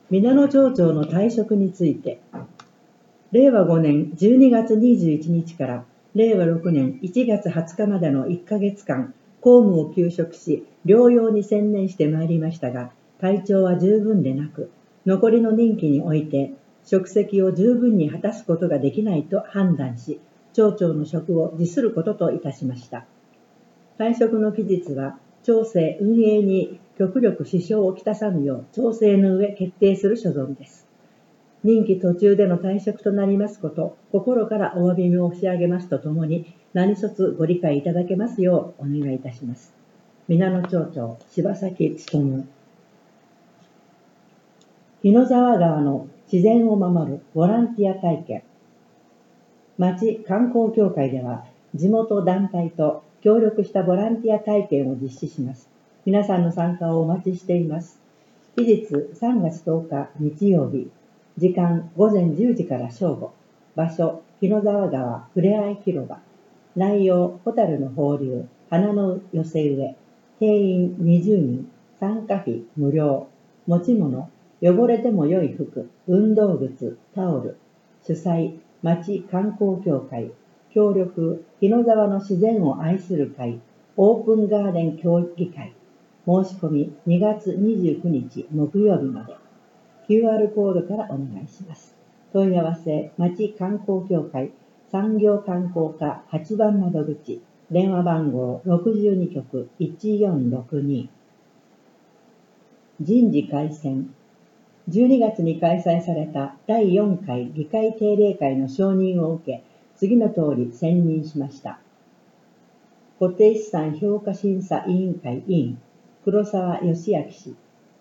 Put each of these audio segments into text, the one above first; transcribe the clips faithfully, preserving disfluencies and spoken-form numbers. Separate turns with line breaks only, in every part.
皆野町長の退職について、れいわごねんじゅうにがつにじゅういちにちかられいわろくねんいちがつはつかまでのいっかげつかん、公務を休職し、療養に専念してまいりましたが、体調は十分でなく、残りの任期において、職責を十分に果たすことができないと判断し、町長の職を辞することといたしました。退職の期日は、町政運営に極力支障をきたさぬよう調整の上決定する所存です。任期途中での退職となりますこと、心からお詫び申し上げますとともに、何卒ご理解いただけますようお願いいたします。皆野町長、柴崎努。日野沢川の自然を守るボランティア体験。町観光協会では、地元団体と協力したボランティア体験を実施します。皆さんの参加をお待ちしています。期日さんがつとおか日曜日、時間ごぜんじゅうじから正午、場所日野沢川ふれあい広場、内容ホタルの放流、花の寄せ植え、定員にじゅうにん、参加費無料、持ち物、汚れても良い服、運動靴、タオル、主催町観光協会、協力日野沢の自然を愛する会、オープンガーデン協議会、申し込みにがつにじゅうくにち木曜日まで。キューアール コードからお願いします。問い合わせ、町観光協会産業観光課はちばん窓口、電話番号ろくじゅうにきょくいちよんろくに。人事改選。じゅうにがつに開催されただいよんかい議会定例会の承認を受け、次の通り選任しました。固定資産評価審査委員会委員、黒沢義明氏。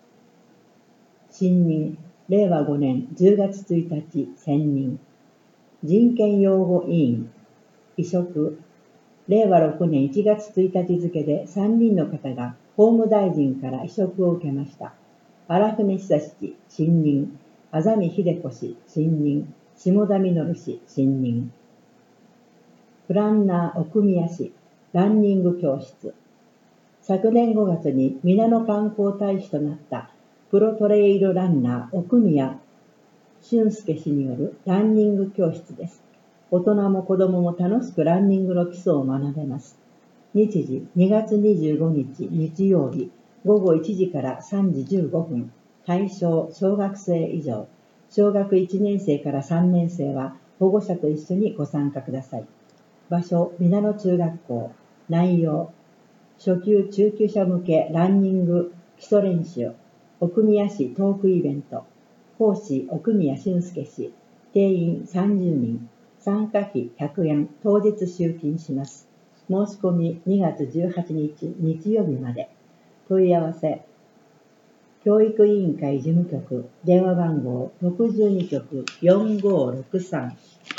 新任、れいわごねんじゅうがつついたち選任。人権擁護委員、委嘱、れいわろくねんいちがつついたち付でさんにんの方が法務大臣から委嘱を受けました。荒船久氏、新任。安住秀子氏、新任。下田稔氏、新任。プランナー奥宮氏、ランニング教室。昨年ごがつに皆野観光大使となったプロトレイルランナー奥宮俊介氏によるランニング教室です。大人も子供も楽しくランニングの基礎を学べます。日時にがつにじゅうごにち日曜日、ごごいちじからさんじじゅうごふん。対象小学生以上。小学いちねんせいからさんねんせいは保護者と一緒にご参加ください。場所皆野中学校。内容初級中級者向けランニング基礎練習。奥宮市トークイベント。講師奥宮俊介氏。定員さんじゅうにん。参加費ひゃくえん。当日集金します。申し込みにがつじゅうはちにち日曜日まで。問い合わせ教育委員会事務局電話番号ろくじゅうにきょくよんごろくさん。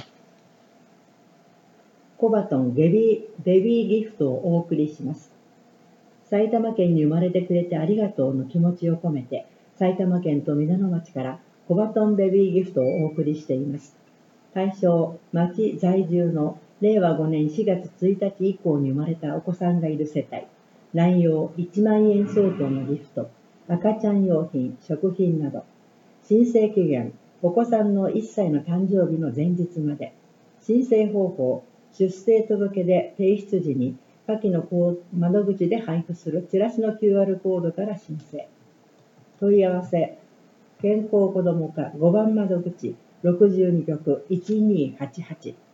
コバトンベビー、ベビーギフトをお送りします。埼玉県に生まれてくれてありがとうの気持ちを込めて、埼玉県と皆野町からコバトンベビーギフトをお送りしています。対象、町在住のれいわごねんしがつついたち以降に生まれたお子さんがいる世帯。内容いちまんえん相当のギフト、赤ちゃん用品、食品など。申請期限、お子さんのいっさいの誕生日の前日まで。申請方法、出生届で提出時に下記の窓口で配布するチラシの キューアール コードから申請。問い合わせ、健康子ども課ごばん窓口ろくじゅうにきょくいちにーはちはち。